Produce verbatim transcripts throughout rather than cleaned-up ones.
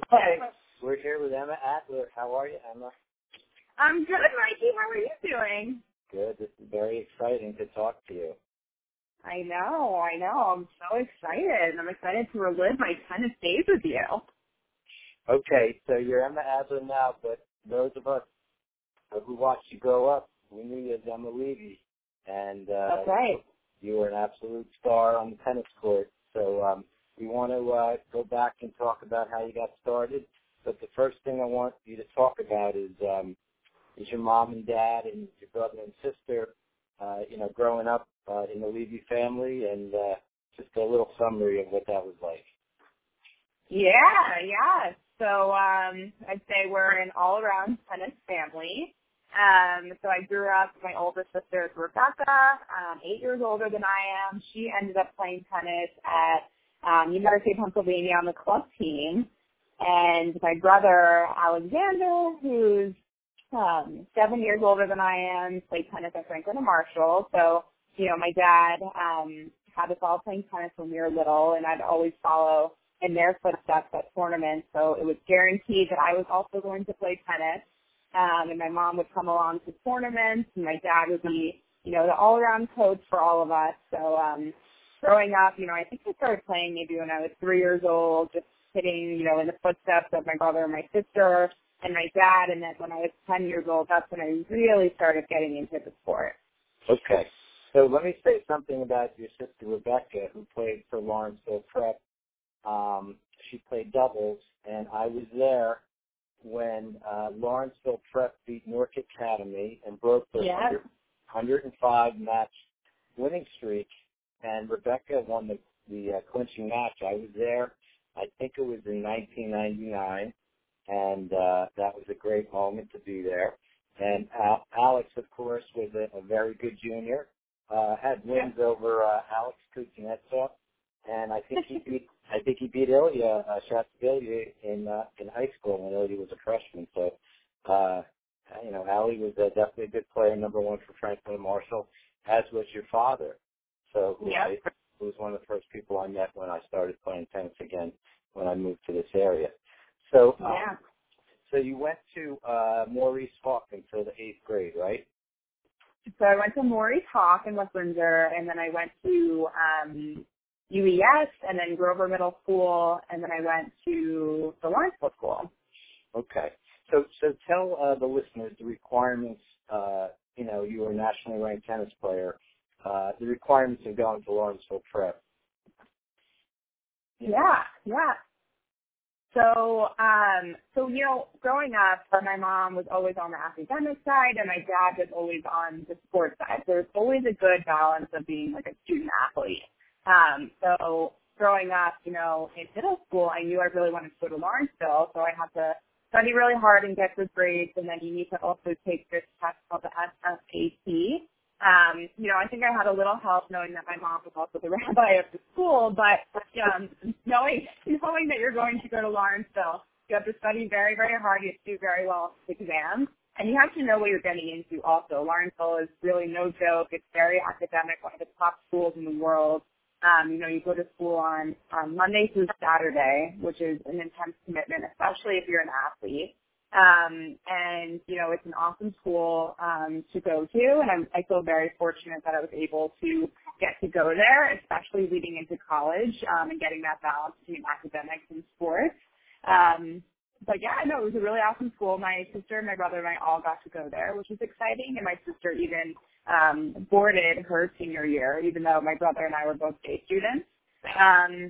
Hey, we're here with Emma Adler. How are you, Emma? I'm good, Mikey. How are you doing? Good. This is very exciting to talk to you. I know, I know. I'm so excited. I'm excited to relive my tennis days with you. Okay, so you're Emma Adler now, but those of us who watched you grow up, we knew you as Emma Levy, and uh, That's right. you were an absolute star on the tennis court. So um, we want to uh, go back and talk about how you got started. But the first thing I want you to talk about is um, is your mom and dad and your brother and sister, uh, you know, growing up uh, in the Levy family, and uh, just a little summary of what that was like. Yeah, yeah. So um, I'd say we're an all-around tennis family. Um, so I grew up, my older sister is Rebecca, um, eight years older than I am. She ended up playing tennis at um, University of Pennsylvania on the club team. And my brother, Alexander, who's um, seven years older than I am, played tennis at Franklin and Marshall. So, you know, my dad um, had us all playing tennis when we were little, and I'd always follow in their footsteps at tournaments. So it was guaranteed that I was also going to play tennis. Um, and my mom would come along to tournaments, and my dad would be, you know, the all-around coach for all of us. So um, growing up, you know, I think I started playing maybe when I was three years old, just sitting, you know, in the footsteps of my brother and my sister and my dad. And then when I was ten years old, that's when I really started getting into the sport. Okay. So let me say something about your sister Rebecca, who played for Lawrenceville Prep. Um, she played doubles, and I was there when uh, Lawrenceville Prep beat Newark Academy and broke their Yeah. one hundred five match winning streak, and Rebecca won the, the uh, clinching match. I was there. I think it was in nineteen ninety-nine, and uh, that was a great moment to be there. And uh, Alex, of course, was a, a very good junior. Uh, had wins yeah. over uh, Alex Kuznetsov, and I think he beat I think he beat Ilya uh, Shatsvillia in uh, in high school when Ilya was a freshman. So, uh, you know, Ali was uh, definitely a good player, number one for Franklin Marshall, as was your father. So, who, Yep. I, who was one of the first people I met when I started playing tennis again when I moved to this area. So, um, Yeah. so you went to uh, Maurice Hawk until the eighth grade, right? So I went to Maurice Hawk in West Windsor, and then I went to um, U E S, and then Grover Middle School, and then I went to the Lawrenceville School. Okay. So so tell uh, the listeners the requirements, uh, you know, you were a nationally ranked tennis player, uh, the requirements of going to Lawrenceville Prep. Yeah, yeah. So, um, so, you know, growing up, my mom was always on the academic side, and my dad was always on the sports side. So there's always a good balance of being like a student athlete. Um, so growing up, you know, in middle school, I knew I really wanted to go to Lawrenceville, so I had to study really hard and get good grades, and then you need to also take this test called the S S A T. Um, you know, I think I had a little help knowing that my mom was also the rabbi of the school, but um, knowing knowing that you're going to go to Lawrenceville, you have to study very, very hard. You have to do very well on the exams, and you have to know what you're getting into also. Lawrenceville is really no joke. It's very academic, one of the top schools in the world. Um, you know, you go to school on, on Monday through Saturday, which is an intense commitment, especially if you're an athlete. Um, and, you know, it's an awesome school um, to go to, and I'm, I feel very fortunate that I was able to get to go there, especially leading into college um, and getting that balance between academics and sports. Um, but, yeah, no, it was a really awesome school. My sister, my brother, and I all got to go there, which was exciting, and my sister even um, boarded her senior year, even though my brother and I were both day students. Um,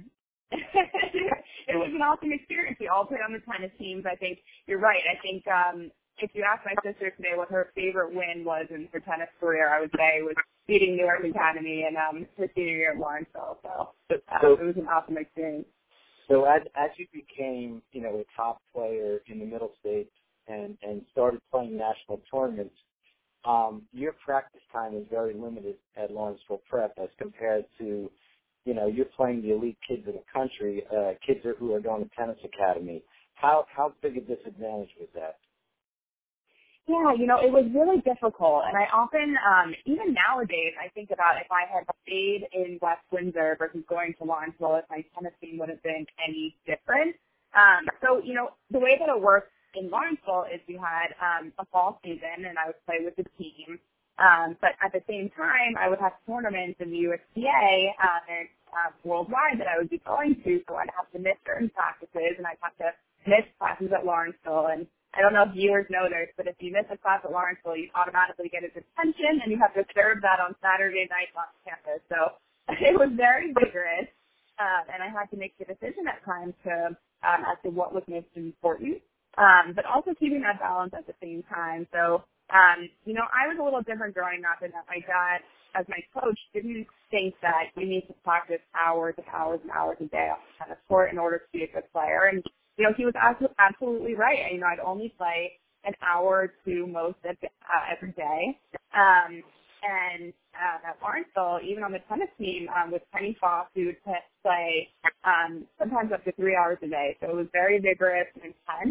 it was an awesome experience. We all played on the tennis teams. I think you're right. I think um, if you ask my sister today what her favorite win was in her tennis career, I would say it was beating Newark Academy and um, her senior year at Lawrenceville. So, uh, so it was an awesome experience. So as as you became, you know, a top player in the Middle States and and started playing national tournaments, um, your practice time is very limited at Lawrenceville Prep as compared to, you know, you're playing the elite kids in the country, uh, kids who are going to tennis academy. How how big a disadvantage was that? Yeah, you know, it was really difficult. And I often, um, even nowadays, I think about if I had stayed in West Windsor versus going to Lawrenceville, if my tennis team would have been any different. Um, so, you know, the way that it works in Lawrenceville is we had um, a fall season, and I would play with the team. Um, but at the same time, I would have tournaments in the U S P A uh, and uh, worldwide that I would be going to, so I'd have to miss certain practices, and I'd have to miss classes at Lawrenceville. And I don't know if viewers know this, but if you miss a class at Lawrenceville, you automatically get a detention, and you have to serve that on Saturday night on campus. So it was very rigorous, uh, and I had to make the decision at times to um, as to what was most important, um, but also keeping that balance at the same time. So Um, you know, I was a little different growing up in that my dad, as my coach, didn't think that you need to practice hours and hours and hours a day on the tennis court in order to be a good player. And, you know, he was absolutely, absolutely right. You know, I'd only play an hour or two most of, uh, every day. Um, and uh, at Lawrenceville, even on the tennis team um, with Penny Foss, we would p- play um, sometimes up to three hours a day. So it was very vigorous and intense,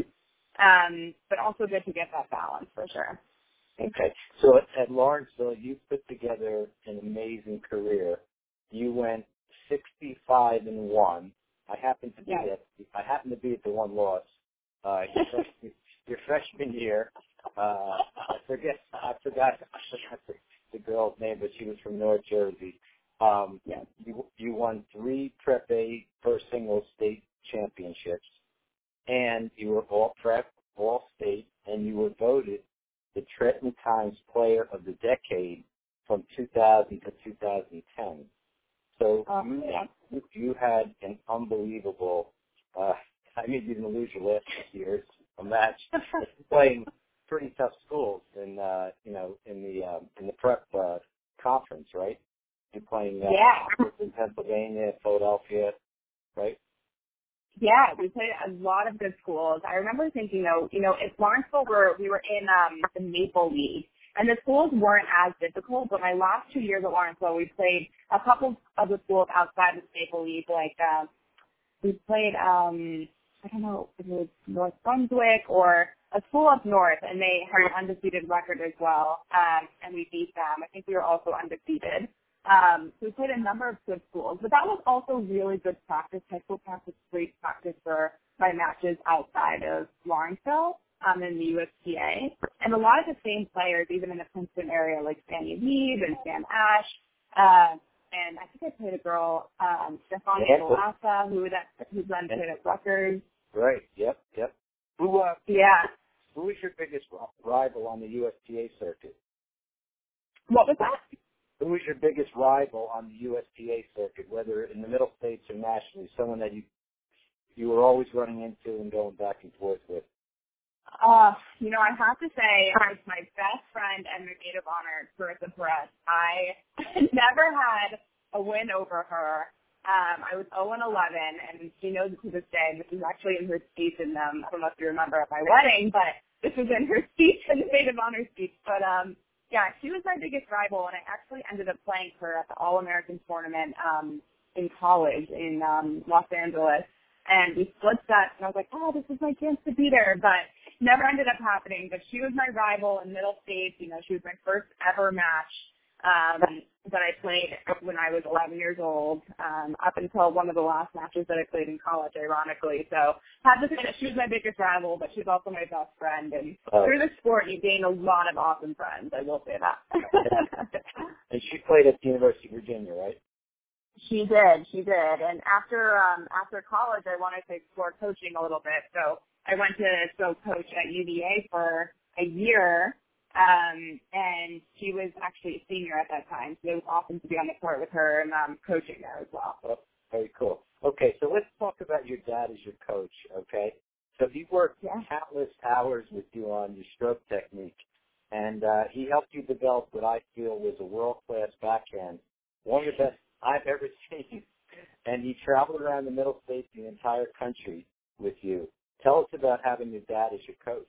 um, but also good to get that balance for sure. Okay. So at, at Lawrenceville, you put together an amazing career. You went sixty-five and one. I happened to be Yeah. at I happened to be at the one loss. Uh, your, freshman, your freshman year. Uh, I forget. I forgot. I forgot the, the girl's name, but she was from North Jersey. Um, Yeah. you you won three Prep A first singles state championships, and you were all Prep, all state, and you were voted the Trenton Times Player of the Decade from two thousand to two thousand ten. So Oh, you, yeah. you you had an unbelievable, uh, I mean, you didn't lose your last six years, a match, playing pretty tough schools in, uh, you know, in the, um, in the prep, uh, conference, right? You're playing, uh, Yeah. in Pennsylvania, Philadelphia, right? Yeah, we played a lot of good schools. I remember thinking, though, you know, if Lawrenceville were, we were in um, the Maple League, and the schools weren't as difficult, but my last two years at Lawrenceville, we played a couple of the schools outside the Maple League, like uh, we played, um, I don't know, if it was North Brunswick or a school up north, and they had an undefeated record as well, um, and we beat them. I think we were also undefeated. Um, so we played a number of good schools, but that was also really good practice. High school practice, great practice for my matches outside of Lawrenceville um, in the U S P A. And a lot of the same players, even in the Princeton area, like Fanny Mead and Sam Ash. Uh, and I think I played a girl, um, Stefania Yeah. Galassa, who that who's then played at Rutgers. Right. Yep. Yep. Who, uh, Yeah. who is your biggest rival on the U S P A circuit? What was that? Who is your biggest rival on the U S P A circuit, whether in the Middle States or nationally? Someone that you you were always running into and going back and forth with. Uh, you know, I have to say, as my best friend and my maid of honor, Carissa Perez, I never had a win over her. Um, I was oh and eleven, and she knows it to this day. This is actually in her speech in um, I don't know if you remember at my wedding, but this was in her speech, in the maid of honor speech. But um, yeah, she was my biggest rival, and I actually ended up playing her at the All-American tournament um, in college in um, Los Angeles. And we split sets, and I was like, oh, this is my chance to beat her. But never ended up happening. But she was my rival in middle states. You know, she was my first ever match um, that I played when I was eleven years old, um, up until one of the last matches that I played in college, ironically. So I have to say that she was my biggest rival, but she's also my best friend. And Oh. through the sport, you gain a lot of awesome friends. I will say that. And she played at the University of Virginia, right? She did, she did. And after um after college I wanted to explore coaching a little bit. So I went to go coach at U V A for a year. Um and she was actually a senior at that time. So it was awesome to be on the court with her and um coaching there as well. Oh, very cool. Okay, so let's talk about your dad as your coach, okay? So he worked Yeah. countless hours with you on your stroke technique, and uh, he helped you develop what I feel was a world-class backhand, one of the best I've ever seen. And he traveled around the Middle States, the entire country, with you. Tell us about having your dad as your coach.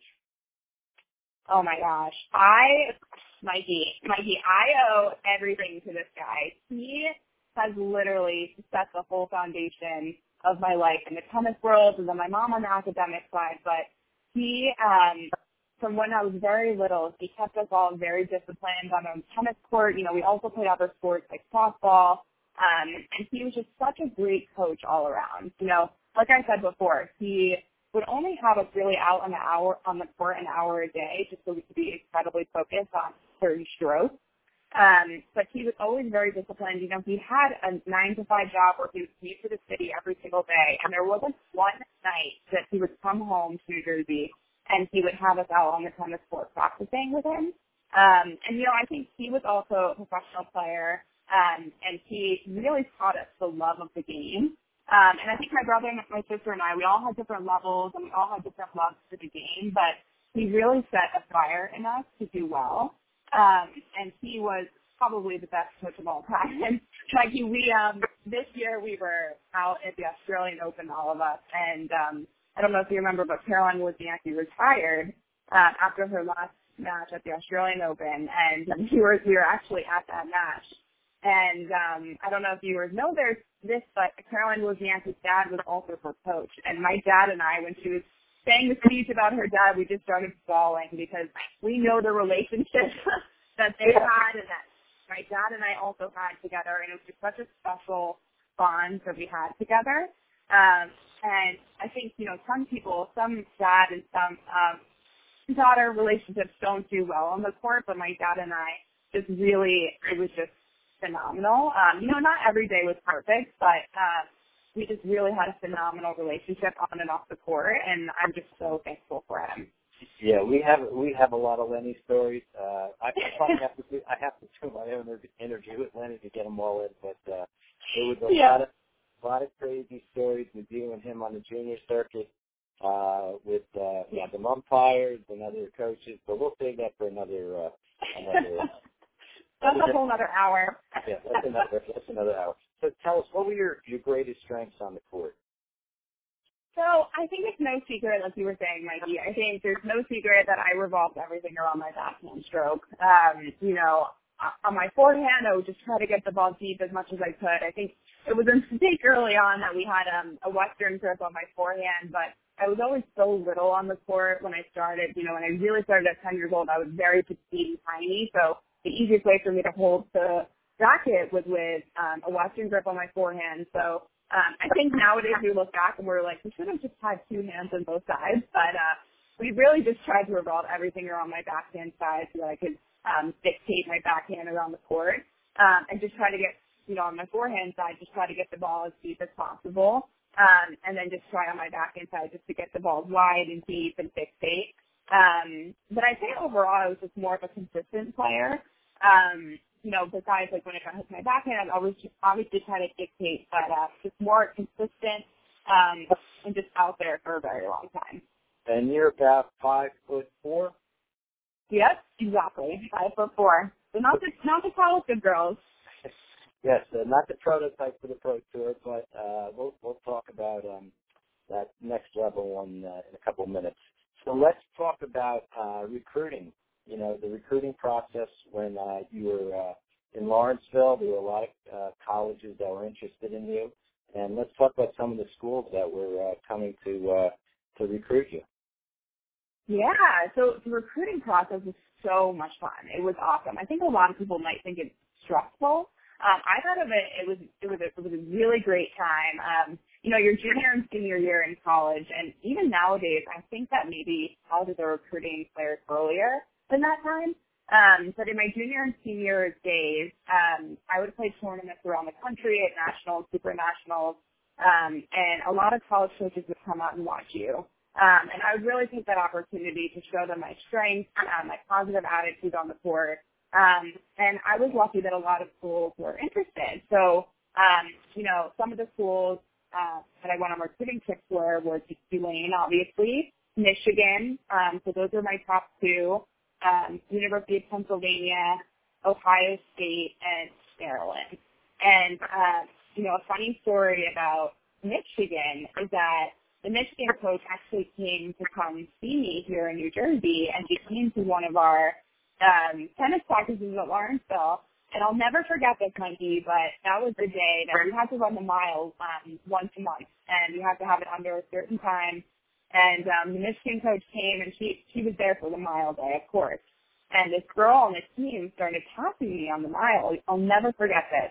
Oh my gosh. I, Mikey, Mikey, I owe everything to this guy. He has literally set the whole foundation of my life in the tennis world and then my mom on the academic side. But he, um, from when I was very little, he kept us all very disciplined on the tennis court. You know, we also played other sports like softball. Um, and he was just such a great coach all around. You know, like I said before, he would only have us really out on the hour on the court an hour a day, just so we could be incredibly focused on certain strokes. Um, but he was always very disciplined. You know, he had a nine to five job where he would commute to the city every single day, and there wasn't one night that he would come home to New Jersey and he would have us out on the tennis court practicing with him. Um, and, you know, I think he was also a professional player, um, and he really taught us the love of the game. Um, and I think my brother and my sister and I, we all had different levels, and we all had different loves for the game, but he really set a fire in us to do well. Um, and he was probably the best coach of all time. And like you, we, um, this year we were out at the Australian Open, all of us, and, um, I don't know if you remember, but Caroline Wozniacki retired, uh, after her last match at the Australian Open, and we were, we were actually at that match. And, um, I don't know if viewers know there's this, but Caroline Wozniacki's dad was also her coach. And my dad and I, when she was saying the speech about her dad, we just started bawling because we know the relationship that they had and that my dad and I also had together, and it was just such a special bond that we had together. Um, and I think, you know, some people, some dad and some um, daughter relationships don't do well on the court, but my dad and I just really, it was just phenomenal. Um, you know, not every day was perfect, but uh, we just really had a phenomenal relationship on and off the court, and I'm just so thankful for him. Yeah, we have we have a lot of Lenny stories. Uh, I, I probably have to do, I have to do my own interview with Lenny to get them all in, but uh, it was a Yeah. lot of a lot of crazy stories with you and him on the junior circuit, uh, with uh, yeah the umpires and other coaches. But we'll save that for another uh, another. That's a whole other hour. Yeah, that's another that's another hour. So tell us, what were your your greatest strengths on the court? So I think it's no secret, like you were saying, Mikey. I think there's no secret that I revolved everything around my backhand stroke. Um, you know, on my forehand, I would just try to get the ball deep as much as I could. I think it was a mistake early on that we had um, a Western grip on my forehand, but I was always so little on the court when I started. You know, when I really started at ten years old, I was very petite and tiny, so the easiest way for me to hold the racket was with um, a Western grip on my forehand. So um, I think nowadays we look back and we're like, we should have just had two hands on both sides, but uh, we really just tried to revolve everything around my backhand side so that I could um, dictate my backhand around the court, um, and just try to get, you know, on my forehand side, just try to get the ball as deep as possible, um, and then just try on my backhand side just to get the ball wide and deep and fixate. Um, but I think overall I was just more of a consistent player. Um, you know, besides like when it got hit my backhand, I'd always just obviously try to dictate, but uh, just more consistent, um, and just out there for a very long time. And you're about five foot four. Yep, exactly. Five foot four. So not the not the tallest of girls. Yes, uh, not the prototype for the Pro Tour, but uh, we'll we'll talk about um, that next level one uh, in a couple of minutes. So let's talk about uh, recruiting. You know, the recruiting process when uh, you were uh, in Lawrenceville. There were a lot of uh, colleges that were interested in you, and let's talk about some of the schools that were uh, coming to uh, to recruit you. Yeah, so the recruiting process was so much fun. It was awesome. I think a lot of people might think it's stressful. Um, I thought of it, it was, it was, a, it was a really great time. Um, you know, your junior and senior year in college, and even nowadays, I think that maybe colleges are recruiting players earlier than that time. Um, but in my junior and senior days, um, I would play tournaments around the country at nationals, super nationals, um, and a lot of college coaches would come out and watch you. Um, and I would really take that opportunity to show them my strengths, um, my positive attitude on the court. Um, and I was lucky that a lot of schools were interested. So, um, you know, some of the schools uh, that I went on recruiting trips were were Tulane, obviously, Michigan. Um, so those are my top two. Um, University of Pennsylvania, Ohio State, and Maryland. And, uh, you know, a funny story about Michigan is that the Michigan coach actually came to come see me here in New Jersey, and he came to one of our um, tennis practices at Lawrenceville. And I'll never forget this, Mikey, but that was the day that we had to run the miles um, once a month, and we had to have it under a certain time. And um, the Michigan coach came, and she she was there for the mile day, of course. And this girl on the team started tapping me on the mile. I'll never forget this.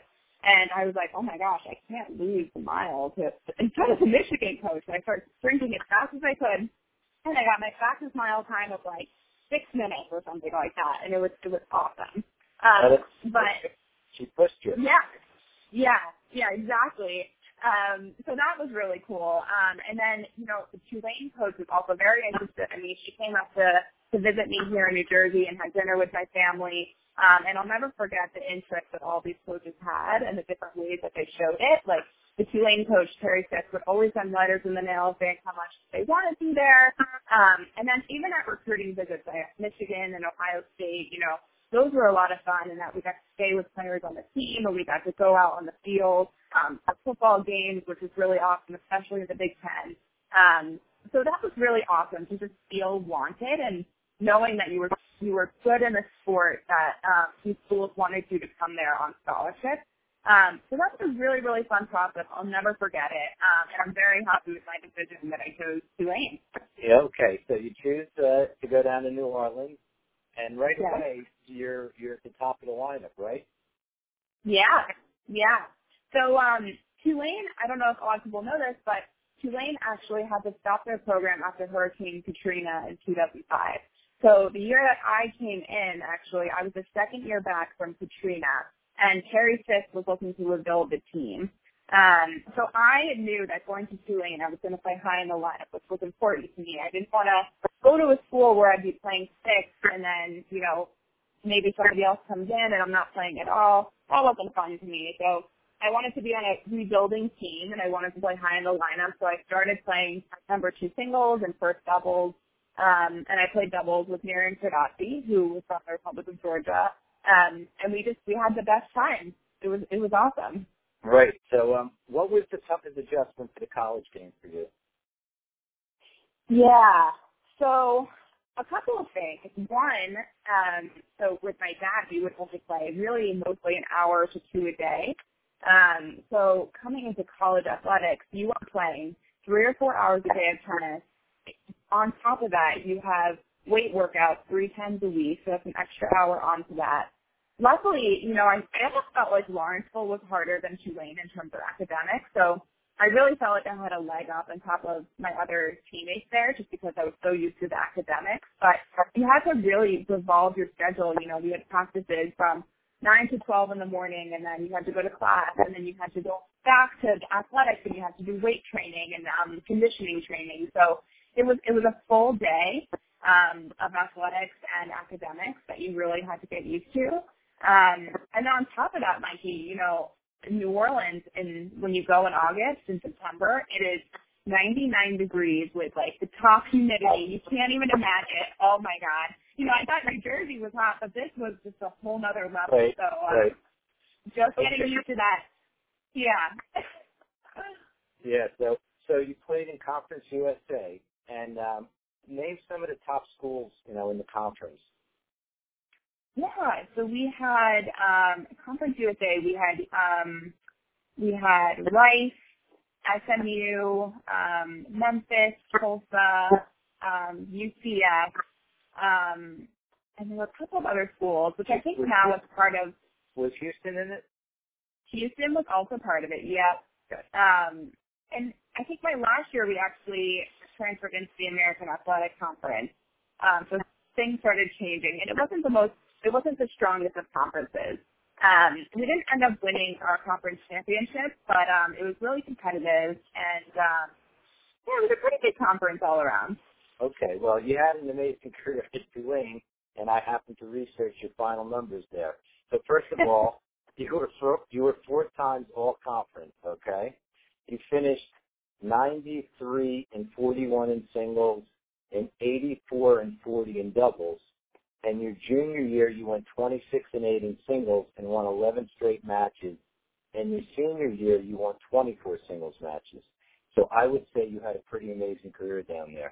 And I was like, oh my gosh, I can't lose a mile to, in front of the Michigan coach. And I started sprinting as fast as I could. And I got my fastest mile time of like six minutes or something like that. And it was, it was awesome. Um, but she pushed you. Yeah. Yeah. Yeah, exactly. Um, so that was really cool. Um, and then, you know, the Tulane coach was also very interested. I mean, she came up to, to visit me here in New Jersey and had dinner with my family. Um, and I'll never forget the interest that all these coaches had and the different ways that they showed it. Like the Tulane coach, Terry Fisk, would always send letters in the mail saying how much they wanted to be there. Um, and then even at recruiting visits at Michigan and Ohio State, you know, those were a lot of fun, and that we got to stay with players on the team, and we got to go out on the field um, for football games, which was really awesome, especially in the Big Ten. Um, so that was really awesome to just feel wanted and knowing that you were you were good in a sport that um, these schools wanted you to come there on scholarship. Um, so that was a really, really fun process. I'll never forget it, um, and I'm very happy with my decision that I chose Tulane. Yeah, okay, so you choose uh, to go down to New Orleans. And right Yeah. away, you're you're at the top of the lineup, right? Yeah, yeah. So um, Tulane, I don't know if a lot of people know this, but Tulane actually had to stop their program after Hurricane Katrina in two thousand five. So the year that I came in, actually, I was the second year back from Katrina, and Terry Fisk was looking to rebuild the team. Um, so I knew that going to Tulane, I was going to play high in the lineup, which was important to me. I didn't want to go to a school where I'd be playing six and then, you know, maybe somebody else comes in and I'm not playing at all. That wasn't fun to me. So I wanted to be on a rebuilding team and I wanted to play high in the lineup. So I started playing number two singles and first doubles. Um, and I played doubles with Miriam Kardashian, who was from the Republic of Georgia. Um, and we just, we had the best time. It was, it was awesome. Right. So um, what was the toughest adjustment to the college game for you? Yeah. So a couple of things. One, um, so with my dad, we would only play really mostly an hour to two a day. Um, so coming into college athletics, you are playing three or four hours a day of tennis. On top of that, you have weight workouts three times a week, so that's an extra hour onto that. Luckily, you know, I, I almost felt like Lawrenceville was harder than Tulane in terms of academics, so I really felt like I had a leg up on top of my other teammates there just because I was so used to the academics. But you had to really revolve your schedule. You know, we had practices from nine to twelve in the morning, and then you had to go to class, and then you had to go back to athletics, and you had to do weight training and um, conditioning training. So it was it was a full day um, of athletics and academics that you really had to get used to. Um, and on top of that, Mikey, you know, New Orleans, in when you go in August and September, it is ninety-nine degrees with like the top humidity. You can't even imagine. Oh my God! You know, I thought New Jersey was hot, but this was just a whole nother level. Right. So um, Right. just getting Okay. used to that. Yeah. Yeah. So so you played in Conference U S A, and um, name some of the top schools, you know, in the conference. Yeah. So we had um, Conference U S A. We had um, we had Rice, S M U, um, Memphis, Tulsa, um, U C F, um, and there were a couple of other schools, which I think now is part of. Was Houston in it? Houston was also part of it. Yep. Okay. Um, and I think my last year we actually transferred into the American Athletic Conference. Um, so things started changing, and it wasn't the most, it wasn't the strongest of conferences. Um, we didn't end up winning our conference championship, but um, it was really competitive, and um, yeah, it was a pretty good conference all around. Okay. Well, you had an amazing career at Tulane, and I happened to research your final numbers there. So first of all, you were four, you were four times all conference. Okay. You finished ninety-three and forty-one in singles, and eighty-four and forty in doubles. And your junior year, you went twenty-six and eight in singles and won eleven straight matches. And your senior year, you won twenty-four singles matches. So I would say you had a pretty amazing career down there.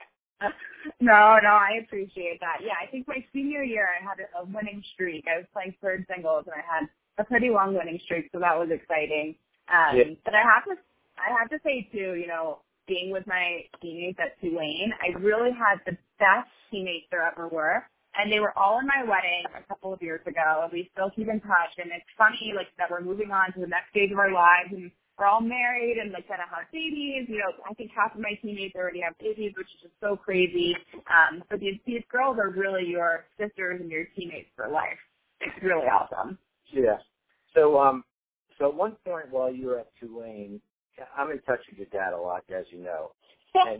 No, no, I appreciate that. Yeah, I think my senior year I had a winning streak. I was playing third singles and I had a pretty long winning streak, so that was exciting. Um, Yeah. But I have to, I have to say too, you know, being with my teammates at Tulane, I really had the best teammates there ever were. and they were all in my wedding a couple of years ago, and we still keep in touch. And it's funny, like, that we're moving on to the next stage of our lives, and we're all married and, like, gonna have babies. You know, I think half of my teammates already have babies, which is just so crazy. Um, but these these girls are really your sisters and your teammates for life. It's really awesome. Yeah. So, um, so at one point while you were at Tulane, I'm in touch with your dad a lot, as you know. And,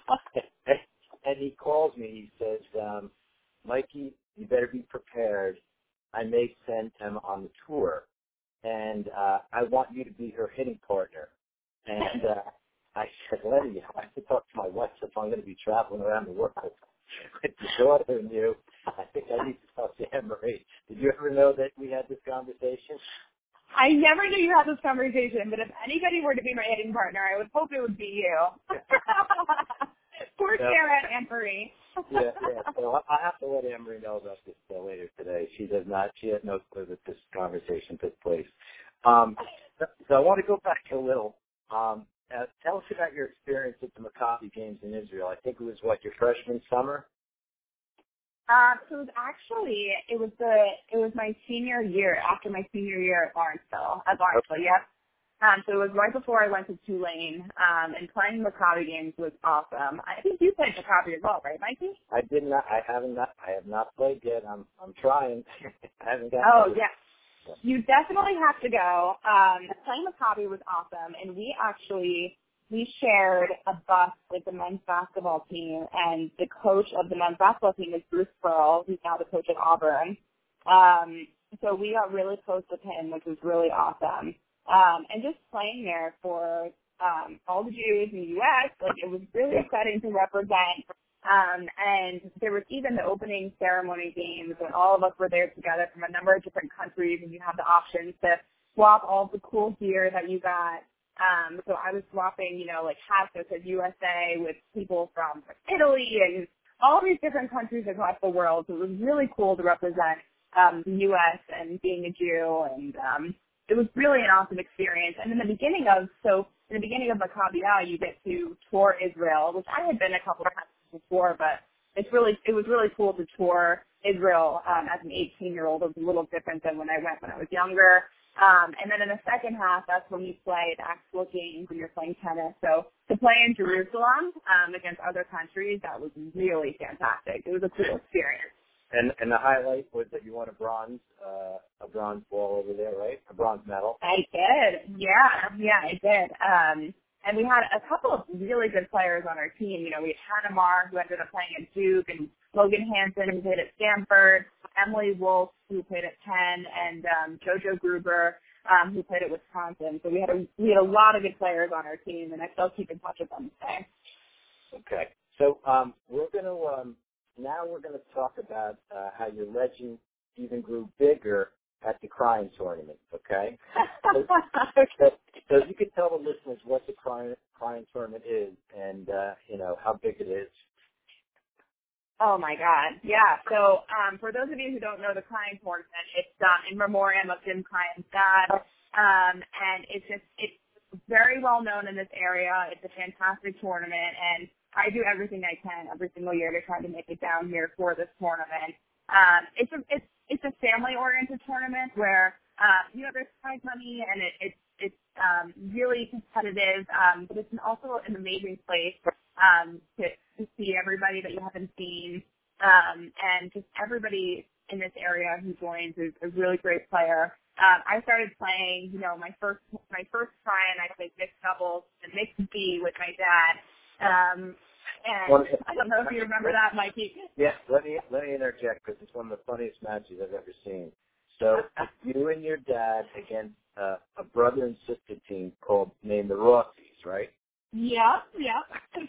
and he calls me. He says, um, Mikey, you better be prepared. I may send him on the tour, and uh, I want you to be her hitting partner. And uh, I said, Lenny, I have to talk to my wife if I'm going to be traveling around the world with your daughter and you. I think I need to talk to Anne Marie. Did you ever know that we had this conversation? I never knew you had this conversation, but if anybody were to be my hitting partner, I would hope it would be you. Poor Yeah. Sarah and Anne Marie. yeah, yeah. So I have to let Anne Marie know about this uh, later today. She does not. She has no clue that this conversation took place. Um, so I want to go back a little. Um, uh, tell us about your experience at the Maccabi games in Israel. I think it was what, your freshman summer? Um, so it was actually, it was the, it was my senior year, after my senior year at Lawrenceville, at Lawrenceville, Okay. yep. Um, so it was right before I went to Tulane, um, and playing Maccabi games was awesome. I think you played Maccabi as well, right, Mikey? I did not. I haven't. Not, I have not played yet. I'm. I'm trying. I haven't got. Oh, yes. You definitely have to go. Um, playing Maccabi was awesome, and we actually, we shared a bus with the men's basketball team, and the coach of the men's basketball team is Bruce Pearl, who's now the coach at Auburn. Um, so we got really close with him, which was really awesome. Um, and just playing there for um, all the Jews in the U S, like, it was really exciting to represent. Um, and there was even the opening ceremony games when all of us were there together from a number of different countries, and you have the option to swap all the cool gear that you got. Um, so I was swapping, you know, like hats that said U S A with people from Italy and all these different countries across the world. So it was really cool to represent um, the U S and being a Jew, and um, it was really an awesome experience. And in the beginning of, so in the beginning of Maccabi Now, you get to tour Israel, which I had been a couple of times before, but it's really, it was really cool to tour Israel um, as an eighteen-year-old. It was a little different than when I went when I was younger. Um, and then in the second half, that's when you play the actual games when you're playing tennis. So to play in Jerusalem um, against other countries, that was really fantastic. It was a cool experience. And and the highlight was that you won a bronze, uh, a bronze ball over there, right? A bronze medal. I did. Yeah, yeah, I did. Um, and we had a couple of really good players on our team. You know, we had Hannah Marr, who ended up playing at Duke, and Logan Hansen, who played at Stanford, Emily Wolf, who played at Penn, and um, JoJo Gruber, um, who played at Wisconsin. So we had a we had a lot of good players on our team, and I still keep in touch with them today. Okay. So um, we're going to um, now we're going to talk about uh, how your legend even grew bigger at the Crying Tournament. Okay. So, so, so you could tell the listeners what the Crying, Crying Tournament is, and uh, you know how big it is. Oh my God, yeah. So um, for those of you who don't know the Crying Tournament, it's um, in memoriam of Jim Cryan's dad, um, and it's just it's very well known in this area. It's a fantastic tournament, and I do everything I can every single year to try to make it down here for this tournament. Um, it's a it's it's a family oriented tournament where uh, you know there's prize money, and it, it's it's um, really competitive, um, but it's also an amazing place um, to to see everybody that you haven't seen, um, and just everybody in this area who joins is a really great player. Um, I started playing, you know, my first my first try, and I played mixed doubles and mixed B with my dad. Um, and well, I don't know if you remember that, Mikey. Yeah, let me let me interject because it's one of the funniest matches I've ever seen. So you and your dad against uh, a brother and sister team called named the Rossies, right? Yeah, yeah.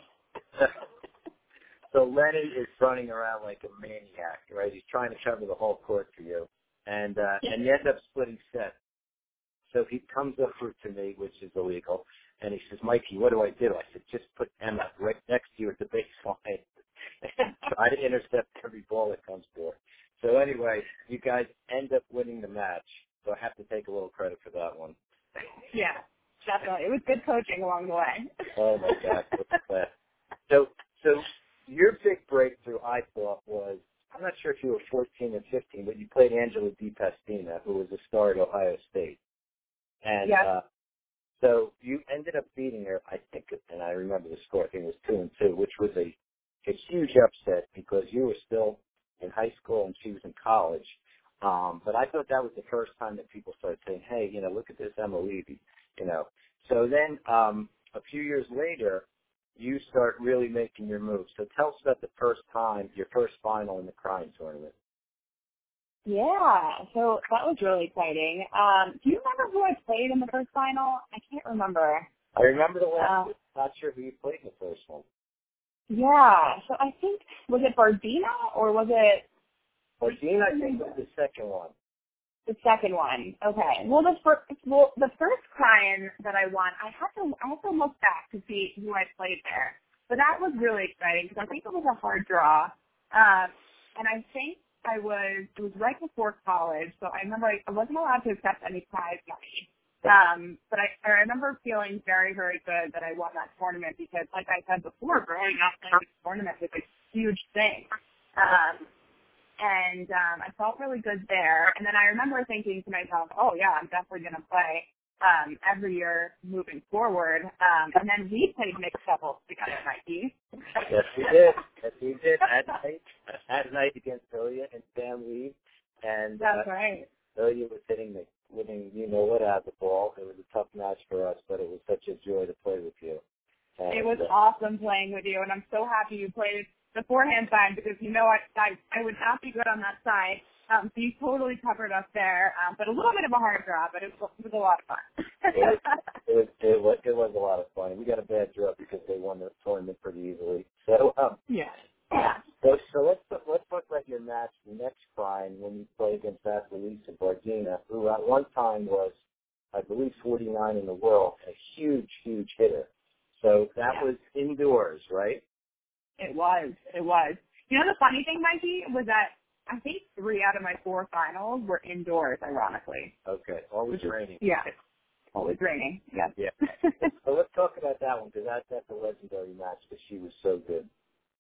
So Lenny is running around like a maniac, right? He's trying to cover the whole court for you, and uh, and you end up splitting sets. So he comes over to me, which is illegal, and he says, Mikey, what do I do? I said, just put Emma right next to you at the baseline and try to intercept every ball that comes forward. So anyway, you guys end up winning the match, so I have to take a little credit for that one. Yeah, definitely. It was good coaching along the way. Oh, my God. What's that? So, so your big breakthrough, I thought, was, I'm not sure if if you were fourteen or fifteen, but you played Angela DiPastina, who was a star at Ohio State. And Yeah. uh, so you ended up beating her, I think, and I remember the score, I think it was two and two, which was a, a huge upset because you were still in high school and she was in college. Um, but I thought that was the first time that people started saying, hey, you know, look at this Emma Levy, you know. So then um, a few years later, you start really making your moves. So tell us about the first time, your first final in the Crying tournament. Yeah, so that was really exciting. Um, do you remember who I played in the first final? I can't remember. I remember the last Uh, one. Not sure who you played in the first one. yeah, so I think, was it Bardina or was it Bardina, I think, was the second one. the second one? Okay. Well, the first, well, the first client that I won, I had to, I had to look back to see who I played there. But that was really exciting because I think it was a hard draw. Um, and I think I was, it was right before college, so I remember I, I wasn't allowed to accept any prize money. Um, but I, I remember feeling very, very good that I won that tournament because, like I said before, growing up playing this tournament was a huge thing. Um, and um, I felt really good there. And then I remember thinking to myself, oh, yeah, I'm definitely going to play um, every year moving forward. Um, and then we played mixed doubles together, Mikey. Yes, we did. Yes, we did. At night, at night against Ilya and Sam Lee. And That's uh, right. Ilya was hitting the winning, you know what, out of the ball. It was a tough match for us, but it was such a joy to play with you. And, It was uh, awesome playing with you, and I'm so happy you played the forehand side because you know I I, I would not be good on that side. Um, so you totally covered us there, um, but a little bit of a hard draw, but it was, it was a lot of fun. it, was, it, was, it, was, it was a lot of fun. We got a bad draw because they won the tournament pretty easily. So, um, yeah. So, so let's let's talk about your match next time when you play against Vasilisa Bardina, who at one time was, I believe, forty-nine in the world, a huge, huge hitter. So that Yeah. was indoors, right? It was. It was. You know, the funny thing, Mikey, was that I think three out of my four finals were indoors, ironically. Okay, always raining. Yeah. Always raining. Yes. Yeah. So let's talk about that one because that, that's a legendary match because she was so good.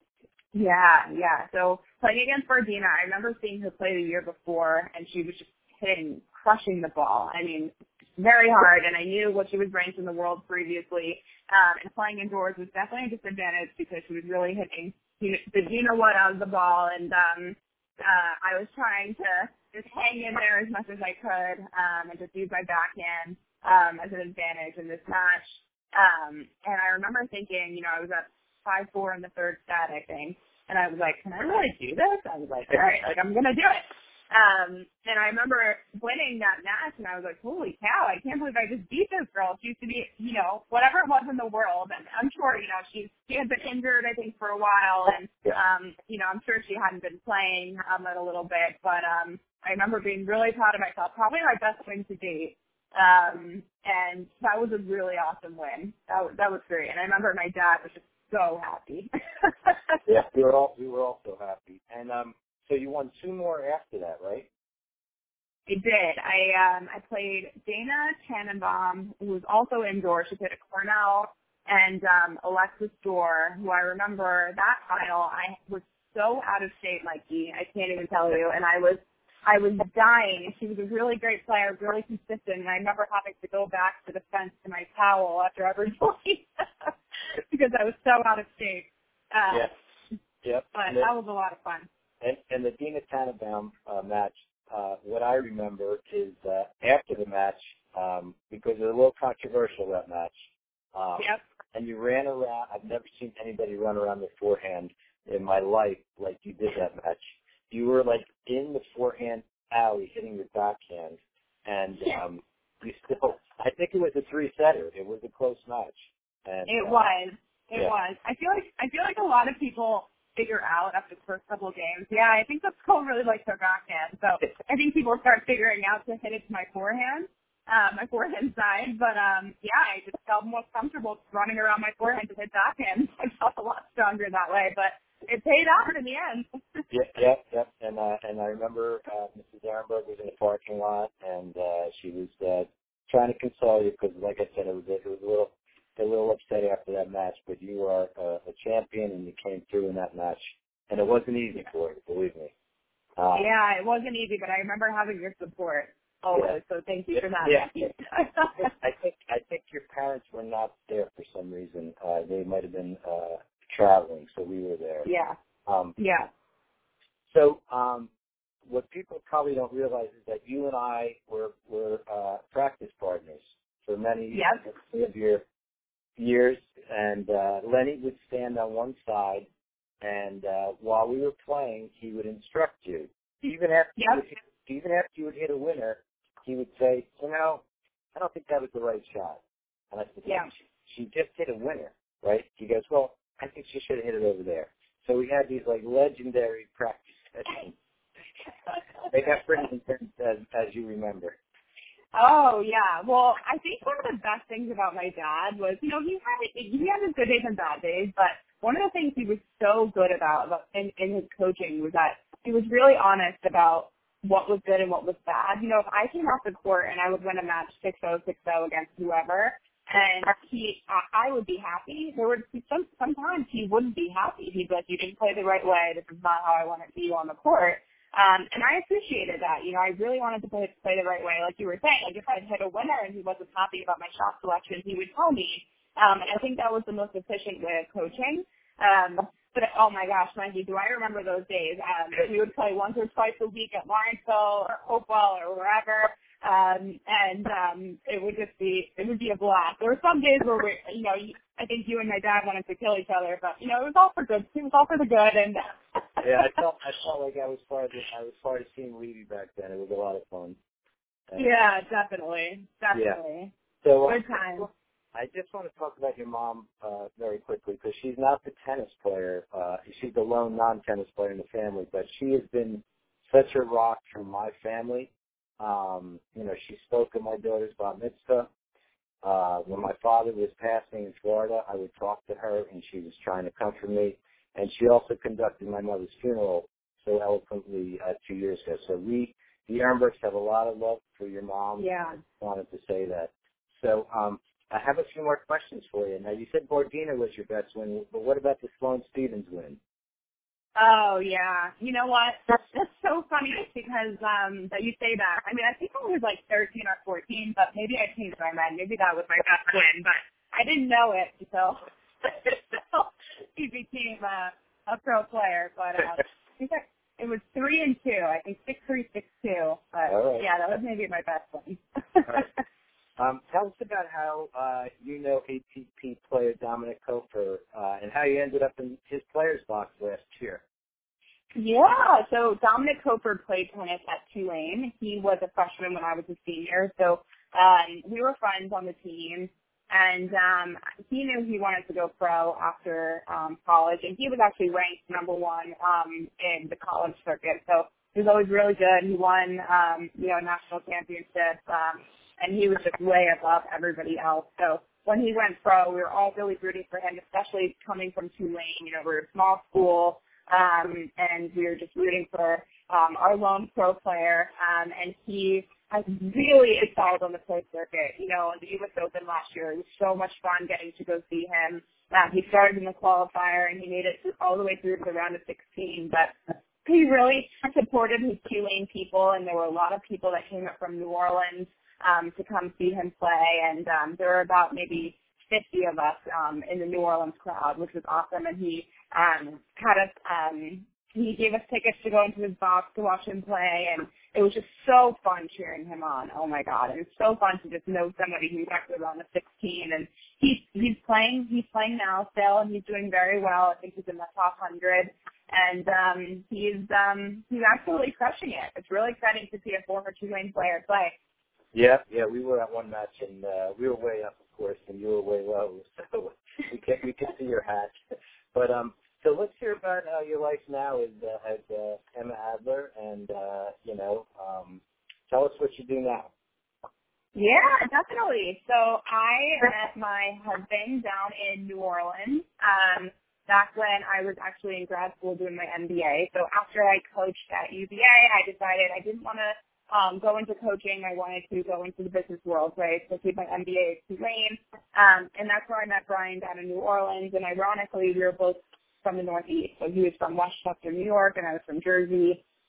Yeah, yeah. So playing against Bardina, I remember seeing her play the year before, and she was just hitting, crushing the ball. I mean, very hard, and I knew what she was ranked in the world previously. Um, and playing indoors was definitely a disadvantage because she was really hitting you know, the you know what out of the ball, and um, uh, I was trying to just hang in there as much as I could um, and just use my backhand um, as an advantage in this match. Um, and I remember thinking, you know, I was up five four in the third set, I think. And I was like, can I really do this? I was like, all right, like I'm gonna do it. Um, and I remember winning that match, and I was like, holy cow, I can't believe I just beat this girl. She used to be, you know, whatever it was in the world. And I'm sure, you know, she she had been injured, I think, for a while, and um, you know, I'm sure she hadn't been playing um it a little bit. But um, I remember being really proud of myself. Probably my best win to date. Um, and that was a really awesome win. That was that was great. And I remember my dad was just so happy. Yeah, we were all we were all so happy. And um, so you won two more after that, right? I did. I um I played Dana Tannenbaum, who was also indoors. She played at Cornell, and um Alexis Dorr, who I remember that final. I was so out of shape, Mikey. I can't even tell you. And I was I was dying. She was a really great player, really consistent. And I remember having to go back to the fence to my towel after every point because I was so out of shape. Uh, Yeah. Yep. But And that the, was a lot of fun. and, and the Dina Tannenbaum uh, match, uh, what I remember is uh, after the match, um, because it was a little controversial, that match, um, Yep. and you ran around. I've never seen anybody run around the forehand in my life like you did that match. You were like in the forehand alley hitting your backhand, and um, you still, I think it was a three-setter. It was a close match. And, It uh, was. It yeah. was. I feel like I feel like a lot of people figure out after the first couple of games. Yeah, I think that's cool. Really likes their backhand. So I think people start figuring out to hit it to my forehand, uh, my forehand side. But um, yeah, I just felt more comfortable running around my forehand to hit backhand. I felt a lot stronger that way. But it paid off in the end. Yep, yep, yep. And uh, and I remember uh, Missus Ehrenberg was in the parking lot, and uh, she was uh, trying to console you because, like I said, it was it was a little a little upset after that match. But you are uh, a champion, and you came through in that match, and it wasn't easy for you, believe me. Uh, yeah, it wasn't easy, but I remember having your support always. Yeah. So thank you for that. Yeah. I think I think your parents were not there for some reason. Uh, they might have been uh, traveling, so we were there. Yeah. Um, Yeah. so um, what people probably don't realize is that you and I were were uh, practice partners for many Yep. of your years, and uh, Lenny would stand on one side, and uh, while we were playing, he would instruct you. Even after you would Yep. hit, even after you would hit a winner, he would say, "You know, I don't think that was the right shot." And I said, Yeah. "She, she just hit a winner, right?" He goes, "Well, I think she should have hit it over there." So we had these like legendary practice sessions. They got pretty intense, as as you remember. Oh yeah. Well, I think one of the best things about my dad was, you know, he had he had his good days and bad days, but one of the things he was so good about, about in, in his coaching was that he was really honest about what was good and what was bad. You know, if I came off the court and I would win a match six oh, six oh against whoever, and he, I, I would be happy. There would be some sometimes he wouldn't be happy. He'd be like, "You didn't play the right way. This is not how I want to see you on the court." Um, and I appreciated that. You know, I really wanted to play, play the right way, like you were saying. Like if I'd hit a winner and he wasn't happy about my shot selection, he would tell me. Um, and I think that was the most efficient way of coaching. Um, but oh my gosh, Mikey, do I remember those days? Um, we would play once or twice a week at Lawrenceville or Hopewell or wherever. Um, and um, it would just be, it would be a blast. There were some days where we, you know, I think you and my dad wanted to kill each other, but you know, it was all for good. It was all for the good. And yeah, I felt I felt like I was part of the, I was part of Team Levy back then. It was a lot of fun. And, yeah, definitely, definitely. Yeah. So uh, Good time. I just want to talk about your mom uh, very quickly because she's not the tennis player. Uh, she's the lone non-tennis player in the family, but she has been such a rock for my family. Um, you know, she spoke at my daughter's bar mitzvah. Uh, when my father was passing in Florida, I would talk to her, and she was trying to comfort me. And she also conducted my mother's funeral so eloquently uh, two years ago. So we, the Ehrenbergs, have a lot of love for your mom. Yeah. I wanted to say that. So um, I have a few more questions for you. Now, you said Bordina was your best win, but what about the Sloane Stephens win? Oh yeah. You know what? That's that's so funny because um that you say that. I mean, I think I was like thirteen or fourteen, but maybe I changed my mind. Maybe that was my best win, but I didn't know it until until he became a a pro player. But uh, I think I, it was three and two. I think six three six two. But All right. yeah, that was maybe my best one. All right. Um, tell us about how uh, you know A T P player Dominic Koper uh, and how you ended up in his players box last year. Yeah, so Dominic Koper played tennis at Tulane. He was a freshman when I was a senior, so um, we were friends on the team. And um, he knew he wanted to go pro after um, college, and he was actually ranked number one um, in the college circuit. So he was always really good. He won, um, you know, national championships, um, and he was just way above everybody else. So when he went pro, we were all really rooting for him, especially coming from Tulane. You know, we're a small school. Um, and we were just rooting for um, our lone pro player, um, and he has really excelled on the pro circuit. You know, the U S Open last year, it was so much fun getting to go see him. Um, he started in the qualifier, and he made it all the way through to the round of sixteen, but he really supported his Tulane people, and there were a lot of people that came up from New Orleans um, to come see him play, and um, there were about maybe fifty of us um, in the New Orleans crowd, which was awesome, and he um, had us, um, he gave us tickets to go into his box to watch him play, and it was just so fun cheering him on. Oh my God, it was so fun to just know somebody who's actually around the sixteen, and he's he's playing he's playing now still, and he's doing very well. I think he's in the top hundred, and um, he's um, he's absolutely crushing it. It's really exciting to see a former Tulane player play. Yeah, yeah, we were at one match, and uh, we were way up, of course, and you were way low, so we can we can see your hat. But um, so let's hear about uh, your life now as uh, as uh, Emma Adler, and uh, you know, um, tell us what you do now. Yeah, definitely. So I met my husband down in New Orleans. Um, back when I was actually in grad school doing my M B A. So after I coached at U V A, I decided I didn't want to um, go into coaching. I wanted to go into the business world, right? So I did my M B A at Tulane, um, and that's where I met Brian down in New Orleans. And ironically, we were both from the Northeast. So he was from Westchester, New York, and I was from Jersey.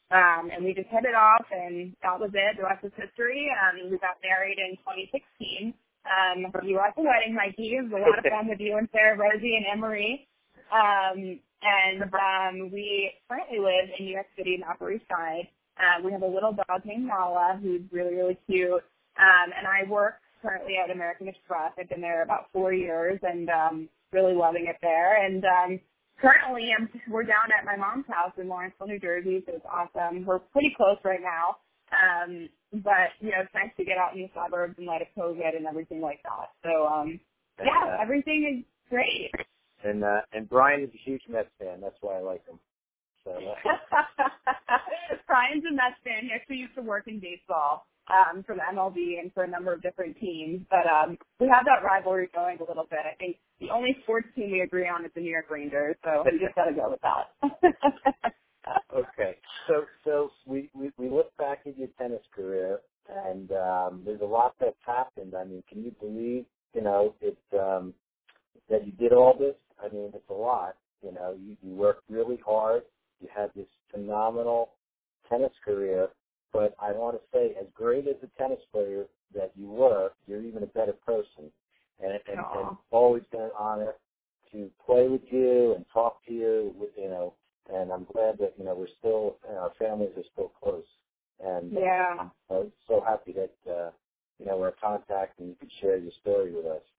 Um, and we just hit it off, and that was it. The rest is history. Um, we got married in twenty sixteen. Um, you were at the wedding, Mikey. It was a lot of fun with you and Sarah, Rosie, and Emery. Um, and um, we currently live in New York City in the Upper East Side. Uh, we have a little dog named Nala who's really, really cute. Um, and I work currently at American Express. I've been there about four years and um, really loving it there. And um, currently I'm, we're down at my mom's house in Lawrenceville, New Jersey, so it's awesome. We're pretty close right now. Um, but, you know, it's nice to get out in the suburbs in light of COVID and everything like that. So, um, yeah, uh, everything is great. And uh, and Brian is a huge Mets fan. That's why I like him. So uh, Brian's a Mets fan. He actually used to work in baseball um, for the M L B and for a number of different teams. But um, we have that rivalry going a little bit. I think the only sports team we agree on is the New York Rangers. So we just got to go with that. Okay. So so we, we, we look back at your tennis career, and um, there's a lot that's happened. I mean, can you believe, you know, it, um, that you did all this? I mean, it's a lot. You know, you, you worked really hard. You had this phenomenal tennis career. But I want to say, as great as a tennis player that you were, you're even a better person. And, and, and always been an honor to play with you and talk to you, with, you know, and I'm glad that, you know, we're still, you know, our families are still close. And yeah. I'm so happy that, uh, you know, we're in contact and you can share your story with us.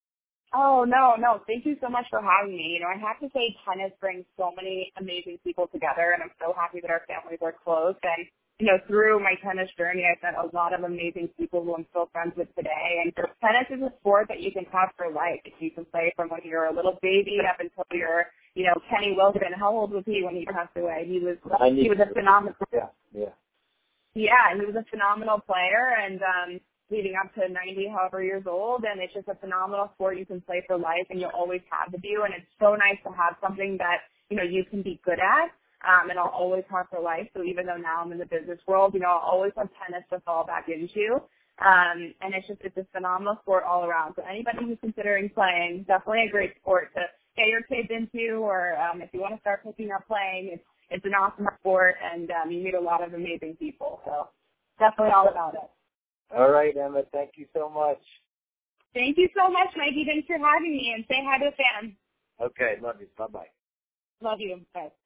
Oh, no, no. Thank you so much for having me. You know, I have to say tennis brings so many amazing people together, and I'm so happy that our families are close. And, you know, through my tennis journey, I've met a lot of amazing people who I'm still friends with today. And tennis is a sport that you can have for life. You can play from when you're a little baby up until you're, you know, Kenny Wilson. How old was he when he passed away? He was, he was a phenomenal. Yeah, yeah. Yeah, he was a phenomenal player, and um, leading up to ninety, however years old, and it's just a phenomenal sport you can play for life, and you'll always have to do, and it's so nice to have something that, you know, you can be good at, um, and I'll always have for life. So even though now I'm in the business world, you know, I'll always have tennis to fall back into, um, and it's just, it's a phenomenal sport all around. So anybody who's considering playing, definitely a great sport to get your kids into, or um, if you want to start picking up playing, it's It's an awesome sport, and um, you meet a lot of amazing people. So definitely all about it. All right, Emma. Thank you so much. Thank you so much, Mikey. Thanks for having me, and say hi to the fans. Okay. Love you. Bye-bye. Love you. Bye.